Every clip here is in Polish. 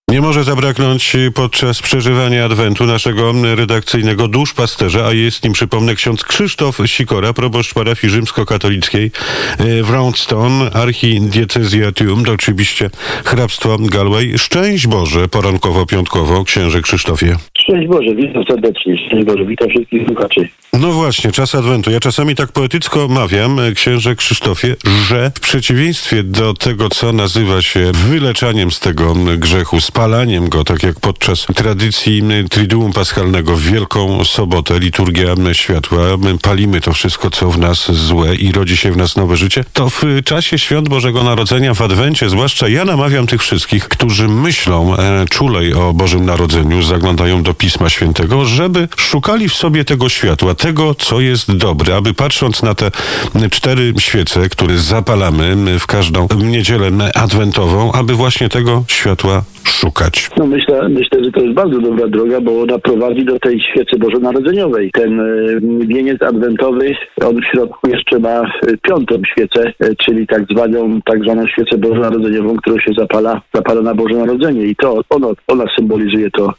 Nie może zabraknąć podczas przeżywania Adwentu naszego redakcyjnego duszpasterza, a jest nim, przypomnę, ksiądz Krzysztof Sikora, proboszcz parafii rzymskokatolickiej w Roundstone, archidiecezja Tuam, to oczywiście hrabstwo Galway. Szczęść Boże, porankowo-piątkowo, księże Krzysztofie. Szczęść Boże, witam serdecznie. Szczęść Boże, witam wszystkich słuchaczy. No właśnie, czas Adwentu. Ja czasami tak poetycko mawiam, księże Krzysztofie, że w przeciwieństwie do tego, co nazywa się wyleczaniem z tego grzechu, spalaniem go, tak jak podczas tradycji Triduum Paschalnego w Wielką Sobotę, liturgia światła, my palimy to wszystko, co w nas złe i rodzi się w nas nowe życie, to w czasie Świąt Bożego Narodzenia, w Adwencie zwłaszcza, ja namawiam tych wszystkich, którzy myślą czulej o Bożym Narodzeniu, zaglądają do Pisma Świętego, żeby szukali w sobie tego światła, tego, co jest dobre, aby patrząc na te 4 świece, które zapalamy w każdą niedzielę adwentową, aby właśnie tego światła szukać. No myślę, że to jest bardzo dobra droga, bo ona prowadzi do tej świecy bożonarodzeniowej. Ten wieniec adwentowy, on w środku jeszcze ma 5. świecę, czyli tak zwaną świecę bożonarodzeniową, którą się zapala na Boże Narodzenie. I to ona symbolizuje to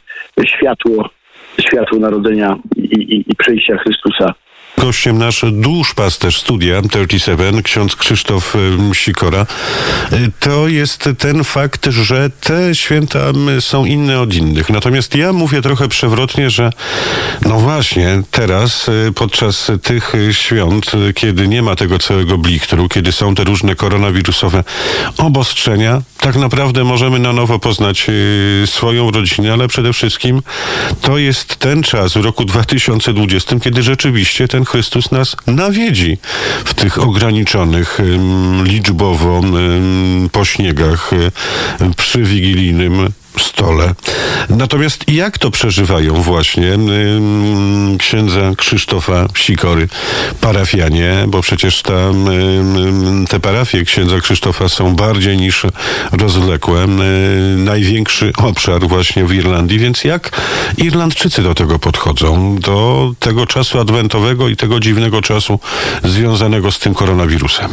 światło narodzenia i przyjścia Chrystusa. Gościem nasz duszpasterz Studia 37, ksiądz Krzysztof Sikora. To jest ten fakt, że te święta są inne od innych. Natomiast ja mówię trochę przewrotnie, że no właśnie teraz podczas tych świąt, kiedy nie ma tego całego blichtru, kiedy są te różne koronawirusowe obostrzenia, tak naprawdę możemy na nowo poznać swoją rodzinę, ale przede wszystkim to jest ten czas w roku 2020, kiedy rzeczywiście ten Chrystus nas nawiedzi w tych ograniczonych liczbowo po śniegach przy wigilijnym stole. Natomiast jak to przeżywają właśnie księdza Krzysztofa Sikory parafianie, bo przecież te parafie księdza Krzysztofa są bardziej niż rozwlekłe. Największy obszar właśnie w Irlandii, więc jak Irlandczycy do tego podchodzą? Do tego czasu adwentowego i tego dziwnego czasu związanego z tym koronawirusem?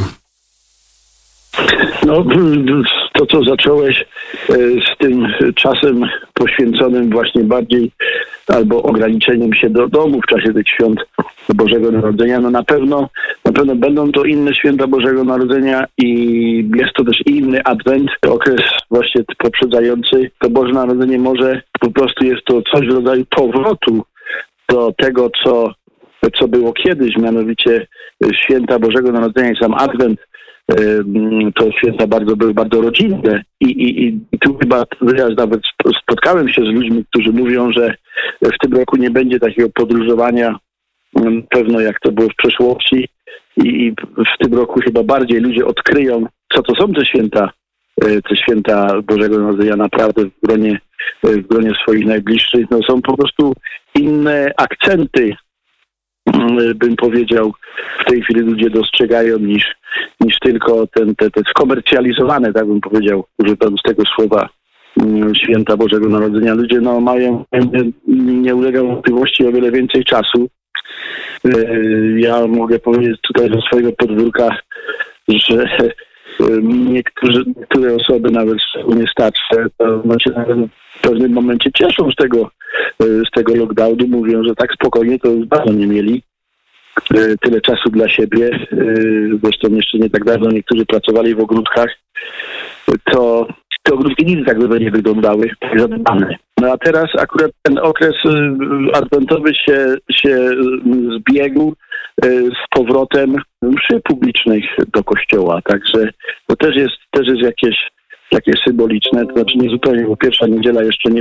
No, to co zacząłeś z tym czasem poświęconym właśnie bardziej albo ograniczeniem się do domu w czasie tych świąt Bożego Narodzenia, no na pewno będą to inne święta Bożego Narodzenia i jest to też inny Adwent, okres właśnie poprzedzający to Boże Narodzenie. Może po prostu jest to coś w rodzaju powrotu do tego, co było kiedyś, mianowicie święta Bożego Narodzenia i sam Adwent. To święta były bardzo rodzinne i tu chyba ja nawet spotkałem się z ludźmi, którzy mówią, że w tym roku nie będzie takiego podróżowania pewno jak to było w przeszłości i w tym roku chyba bardziej ludzie odkryją, co to są te święta Bożego Narodzenia naprawdę w gronie swoich najbliższych. No są po prostu inne akcenty, bym powiedział, w tej chwili ludzie dostrzegają niż tylko te skomercjalizowane, tak bym powiedział, używając tego słowa, święta Bożego Narodzenia. Ludzie mają, nie ulega wątpliwości, o wiele więcej czasu. Ja mogę powiedzieć tutaj ze swojego podwórka, że niektóre osoby, nawet szczególnie starsze, to się nawet w pewnym momencie cieszą z tego lockdownu. Mówią, że tak spokojnie to już dawno nie mieli tyle czasu dla siebie. Zresztą jeszcze nie tak dawno niektórzy pracowali w ogródkach. To te ogródki nigdy tak dobrze nie wyglądały, tak zadbane. No a teraz akurat ten okres adwentowy się zbiegł z powrotem mszy publicznych do kościoła. Także to też jest jakieś takie symboliczne, to znaczy nie zupełnie, bo pierwsza niedziela jeszcze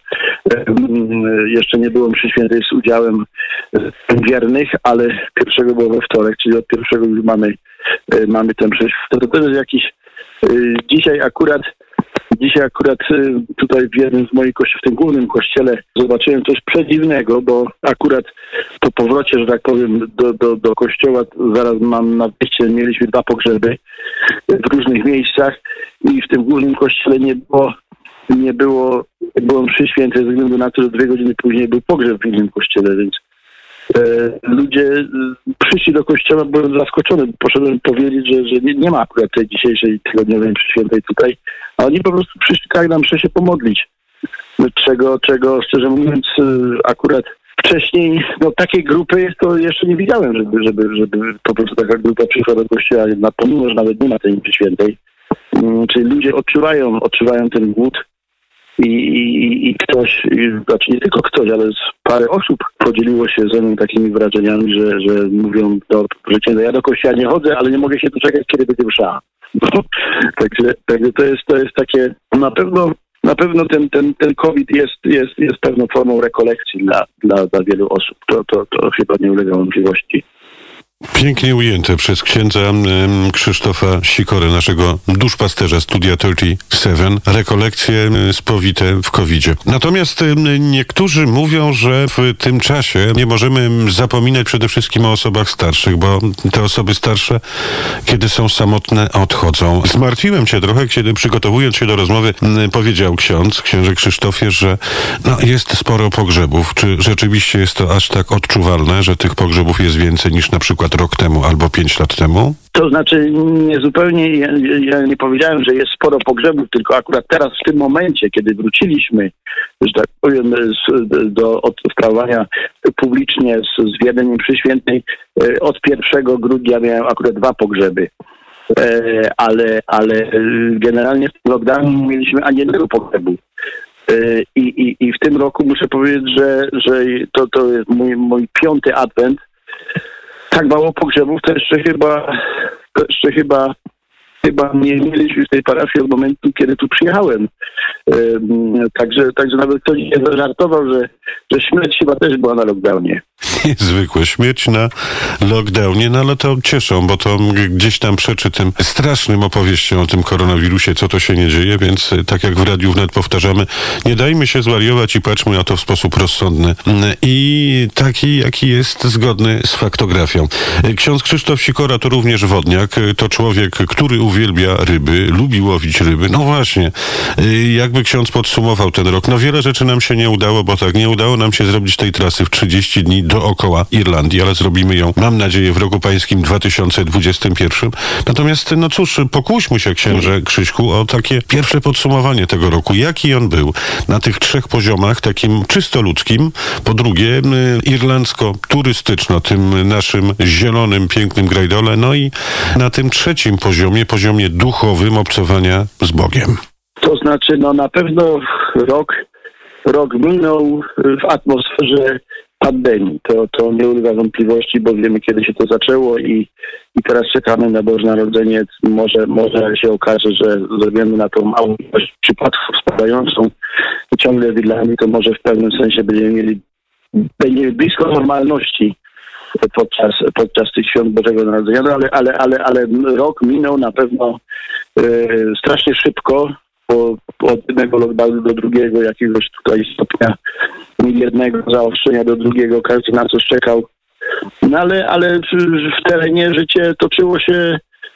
nie było mszy świętej z udziałem wiernych, ale pierwszego było we wtorek, czyli od pierwszego już mamy tę mszę. To też jest jakiś dzisiaj akurat tutaj w jednym z moich w tym głównym kościele zobaczyłem coś przedziwnego, bo akurat po powrocie, że tak powiem, do kościoła zaraz na wyjście mieliśmy 2 pogrzeby w różnych miejscach i w tym głównym kościele nie było mszy świętej ze względu na to, że 2 godziny później był pogrzeb w innym kościele, więc ludzie przyszli do kościoła, byłem zaskoczony. Poszedłem powiedzieć, że nie ma akurat tej dzisiejszej tygodniowej mszy świętej tutaj, a oni po prostu przyszli tak na mszę się pomodlić. czego szczerze mówiąc akurat wcześniej, takiej grupy to jeszcze nie widziałem, żeby po prostu taka grupa przyszła do kościoła, pomimo, że nawet nie ma tej mszy świętej. Czyli ludzie odczuwają ten głód i ktoś, znaczy nie tylko ktoś, ale parę osób podzieliło się ze mną takimi wrażeniami, że mówią, że ja do kościoła nie chodzę, ale nie mogę się doczekać, kiedy będzie msza. Także to jest takie, na pewno ten COVID jest pewną formą rekolekcji dla wielu osób. To chyba nie ulega wątpliwości. Pięknie ujęte przez księdza Krzysztofa Sikorę, naszego duszpasterza Studia 37, rekolekcje spowite w COVID-zie. Natomiast niektórzy mówią, że w tym czasie nie możemy zapominać przede wszystkim o osobach starszych, bo te osoby starsze, kiedy są samotne, odchodzą. Zmartwiłem się trochę, kiedy przygotowując się do rozmowy, powiedział księże Krzysztofie, że jest sporo pogrzebów. Czy rzeczywiście jest to aż tak odczuwalne, że tych pogrzebów jest więcej niż na przykład rok temu albo 5 lat temu? To znaczy nie zupełnie, ja nie powiedziałem, że jest sporo pogrzebów, tylko akurat teraz w tym momencie, kiedy wróciliśmy, że tak powiem, do sprawowania publicznie z wiedzeniem mszy świętej, od 1 grudnia miałem akurat 2 pogrzeby. Ale generalnie w tym lockdownie nie mieliśmy ani jednego pogrzebu. I w tym roku muszę powiedzieć, że to jest mój 5. adwent. Tak mało pogrzebów to jeszcze chyba nie mieliśmy w tej parafii od momentu, kiedy tu przyjechałem. Także nawet ktoś nie żartował, że śmierć chyba też była na lockdownie. Niezwykłe. Śmierć na lockdownie, ale to cieszą, bo to gdzieś tam przeczy tym strasznym opowieściom o tym koronawirusie, co to się nie dzieje, więc tak jak w Radiu Wnet powtarzamy, nie dajmy się zwariować i patrzmy na to w sposób rozsądny i taki, jaki jest zgodny z faktografią. Ksiądz Krzysztof Sikora to również wodniak, to człowiek, który uwielbia ryby, lubi łowić ryby. No właśnie, jakby ksiądz podsumował ten rok, wiele rzeczy nam się nie udało, bo tak, nie udało nam się zrobić tej trasy w 30 dni dookoła Irlandii, ale zrobimy ją, mam nadzieję, w roku pańskim 2021. Natomiast, cóż, pokłóćmy się, księże Krzyśku, o takie pierwsze podsumowanie tego roku. Jaki on był na tych 3 poziomach, takim czysto ludzkim, po drugie irlandzko-turystyczno, tym naszym zielonym, pięknym grajdole, i na tym 3 poziomie duchowym obcowania z Bogiem. To znaczy, na pewno rok minął w atmosferze pandemii. To nie ulega wątpliwości, bo wiemy, kiedy się to zaczęło i teraz czekamy na Boże Narodzenie. Może się okaże, że ze względu na tą małą ilość przypadków spadającą ciągle w Irlandii, to może w pewnym sensie będziemy mieli blisko normalności podczas tych świąt Bożego Narodzenia, ale rok minął na pewno strasznie szybko, od jednego lockdownu do drugiego, jakiegoś tutaj stopnia jednego zaostrzenia do drugiego, każdy na coś czekał. Ale w terenie życie toczyło się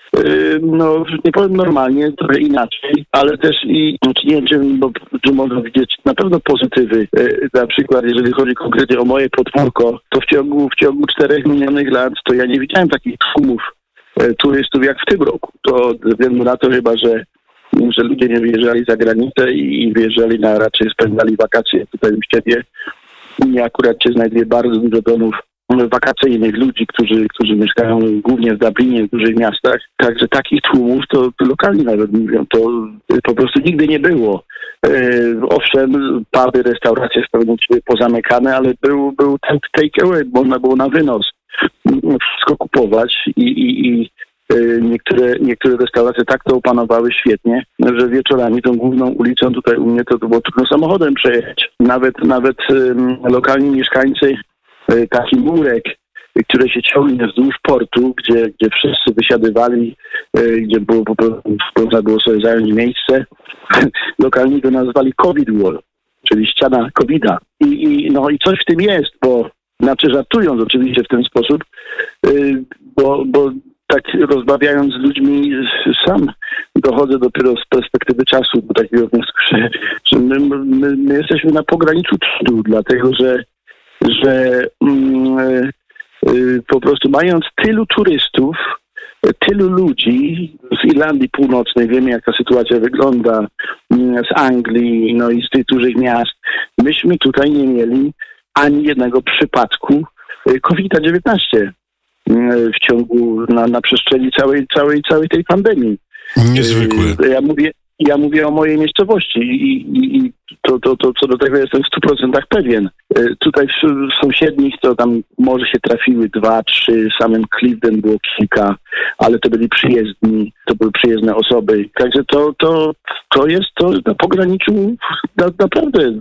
nie powiem normalnie, trochę inaczej, ale też nie wiem, czy można widzieć na pewno pozytywy. Na przykład, jeżeli chodzi konkretnie o moje podwórko, to w ciągu 4 minionych lat to ja nie widziałem takich tłumów turystów jak w tym roku. To ze względu na to chyba, że ludzie nie wyjeżdżali za granicę i wyjeżdżali raczej spędzali wakacje tutaj u siebie. I akurat się znajduje bardzo dużo domów wakacyjnych ludzi, którzy mieszkają głównie w Dublinie, w dużych miastach. Także takich tłumów to lokalni nawet mówią, to po prostu nigdy nie było. Owszem, puby, restauracje w pewnym sensie pozamykane, ale był ten take away, można było na wynos wszystko kupować i niektóre restauracje tak to opanowały świetnie, że wieczorami tą główną ulicą tutaj u mnie to było trudno samochodem przejechać. Nawet lokalni mieszkańcy, taki murek, który się ciągnie wzdłuż portu, gdzie wszyscy wysiadywali, gdzie można było sobie zająć miejsce, lokalni to nazwali COVID wall, czyli ściana COVID-a. I coś w tym jest, bo żartując oczywiście w ten sposób, bo tak rozmawiając z ludźmi, sam dochodzę dopiero z perspektywy czasu do takiego wniosku, że my jesteśmy na pograniczu cudu, dlatego że po prostu mając tylu turystów, tylu ludzi z Irlandii Północnej, wiemy jak ta sytuacja wygląda, z Anglii, no i z tych dużych miast. Myśmy tutaj nie mieli ani jednego przypadku COVID-19 w ciągu, na przestrzeni całej tej pandemii. Niezwykłe. Ja mówię o mojej miejscowości i to co do tego jestem w 100% pewien. Tutaj w sąsiednich to tam może się trafiły 2, 3, samym Cleveland było kilka, ale to były przyjezdne osoby. Także to jest to na pograniczu naprawdę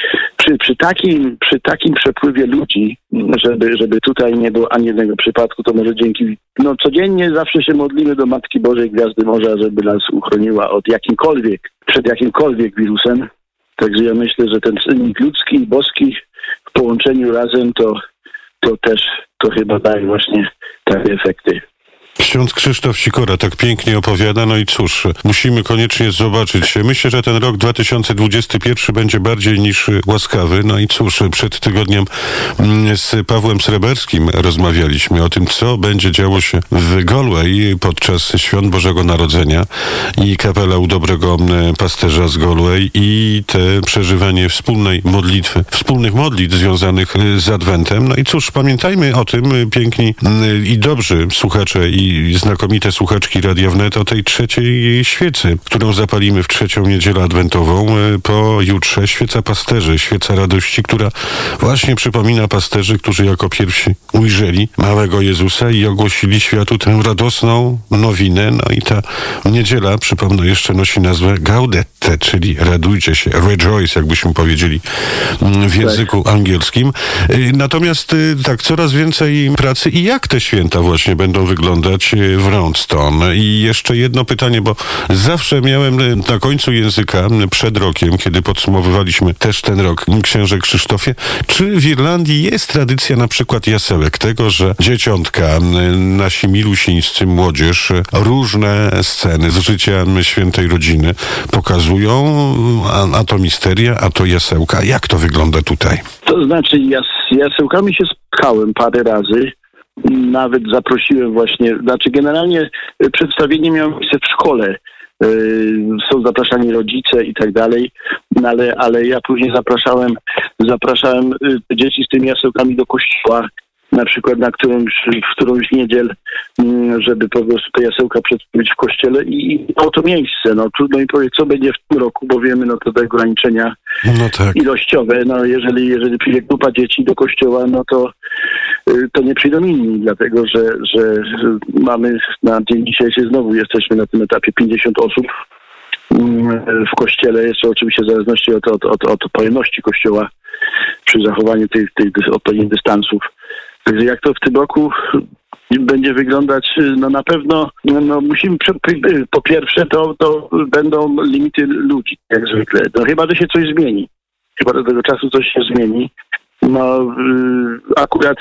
przy takim przepływie ludzi, żeby tutaj nie było ani jednego przypadku, to może codziennie zawsze się modlimy do Matki Bożej Gwiazdy Morza, żeby nas uchroniła przed jakimkolwiek wirusem. Także ja myślę, że ten czynnik ludzki i boski w połączeniu razem to chyba daje właśnie takie efekty. Ksiądz Krzysztof Sikora tak pięknie opowiada, no i cóż, musimy koniecznie zobaczyć się. Myślę, że ten rok 2021 będzie bardziej niż łaskawy. No i cóż, przed tygodniem z Pawłem Sreberskim rozmawialiśmy o tym, co będzie działo się w Galway podczas Świąt Bożego Narodzenia i kapela u Dobrego Pasterza z Galway i te przeżywanie wspólnych modlitw związanych z Adwentem. No i cóż, pamiętajmy o tym, piękni i dobrzy słuchacze i znakomite słuchaczki Radia Wnet, o tej trzeciej świecy, którą zapalimy w trzecią niedzielę adwentową. Pojutrze świeca pasterzy, świeca radości, która właśnie przypomina pasterzy, którzy jako pierwsi ujrzeli małego Jezusa i ogłosili światu tę radosną nowinę. No i ta niedziela, przypomnę jeszcze, nosi nazwę Gaudete, czyli radujcie się, rejoice, jakbyśmy powiedzieli w języku angielskim. Natomiast tak, coraz więcej pracy i jak te święta właśnie będą wyglądać w Roundstone. I jeszcze jedno pytanie, bo zawsze miałem na końcu języka przed rokiem, kiedy podsumowywaliśmy też ten rok, księże Krzysztofie, czy w Irlandii jest tradycja na przykład jasełek, tego, że dzieciątka, nasi milusińscy, młodzież, różne sceny z życia świętej rodziny pokazują, a to misteria, a to jasełka. Jak to wygląda tutaj? To znaczy, z jasełkami się spotkałem parę razy. Nawet zaprosiłem generalnie przedstawienie miało miejsce w szkole. Są zapraszani rodzice i tak dalej, ale ja później zapraszałem dzieci z tymi jasełkami do kościoła, na przykład w którąś niedziel, żeby po prostu te jasełka przedstawić w kościele i o to miejsce. No trudno mi powiedzieć, co będzie w tym roku, bo wiemy, te ograniczenia ilościowe. No jeżeli przyjdzie grupa dzieci do kościoła, no to nie przyjdą inni, dlatego że mamy na dzień dzisiejszy znowu jesteśmy na tym etapie 50 osób w kościele, jeszcze oczywiście w zależności od pojemności kościoła przy zachowaniu tych odpowiednich dystansów. Także jak to w tym roku będzie wyglądać, no na pewno musimy, po pierwsze to będą limity ludzi, jak zwykle. No chyba, że się coś zmieni. Chyba do tego czasu coś się zmieni. No akurat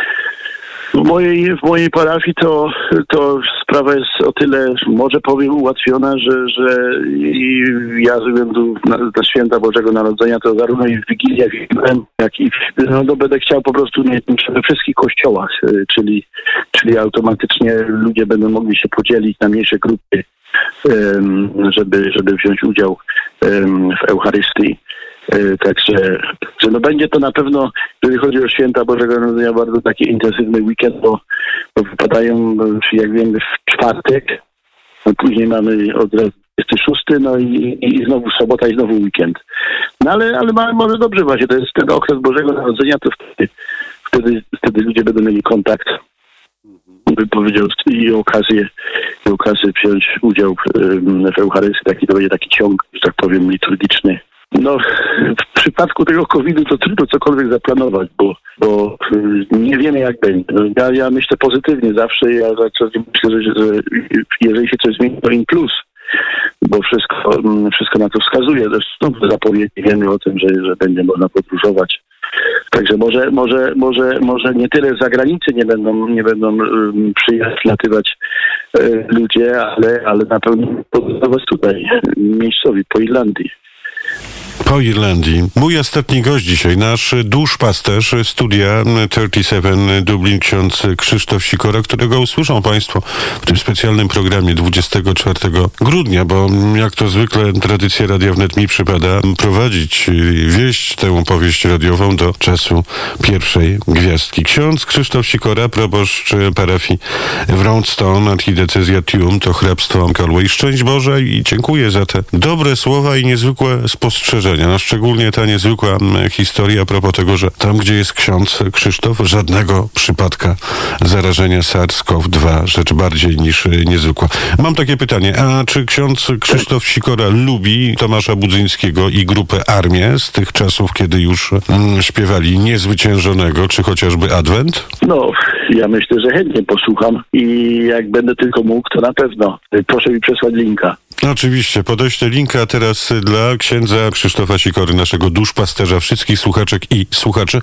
w mojej parafii to sprawa jest o tyle, może powiem, ułatwiona, że ja ze względu na święta Bożego Narodzenia, to zarówno i w Wigilię, jak i będę chciał po prostu we wszystkich kościołach, czyli automatycznie ludzie będą mogli się podzielić na mniejsze grupy, żeby wziąć udział w Eucharystii. Także będzie to na pewno, jeżeli chodzi o święta Bożego Narodzenia, bardzo taki intensywny weekend, bo wypadają, jak wiemy, w czwartek, później mamy od razu 26, no i znowu sobota i znowu weekend. No ale mamy może dobrze właśnie, to jest ten okres Bożego Narodzenia, to wtedy ludzie będą mieli kontakt, bym powiedział, i okazję wziąć udział w Eucharystii, to będzie taki ciąg, że tak powiem, liturgiczny. No, w przypadku tego COVID-u to trudno cokolwiek zaplanować, bo nie wiemy, jak będzie. Ja myślę pozytywnie zawsze. Ja myślę, że jeżeli się coś zmieni, to in plus, bo wszystko na to wskazuje. Zresztą zapowiedzi wiemy o tym, że będzie można podróżować. Także może nie tyle z zagranicy nie będą przylatywać ludzie, ale na pewno podróżować tutaj, miejscowi, po Irlandii. Po Irlandii. Mój ostatni gość dzisiaj, nasz duszpasterz studia 37 Dublin, ksiądz Krzysztof Sikora, którego usłyszą Państwo w tym specjalnym programie 24 grudnia, bo jak to zwykle tradycja Radia Wnet mi przypada prowadzić, wieść tę opowieść radiową do czasu pierwszej gwiazdki. Ksiądz Krzysztof Sikora, proboszcz parafii w Roundstone, archidiecezja Tuam, to hrabstwo Galway. Szczęść Boże i dziękuję za te dobre słowa i niezwykłe spostrzeżenia. No, szczególnie ta niezwykła historia a propos tego, że tam, gdzie jest ksiądz Krzysztof, żadnego przypadka zarażenia SARS-CoV-2, rzecz bardziej niż niezwykła. Mam takie pytanie, a czy ksiądz Krzysztof Sikora lubi Tomasza Budzyńskiego i grupę Armię z tych czasów, kiedy już śpiewali Niezwyciężonego, czy chociażby Adwent? No, ja myślę, że chętnie posłucham i jak będę tylko mógł, to na pewno. Proszę mi przesłać linka. Oczywiście, podeślę linka teraz dla księdza Krzysztofa Sikory, naszego duszpasterza, wszystkich słuchaczek i słuchaczy.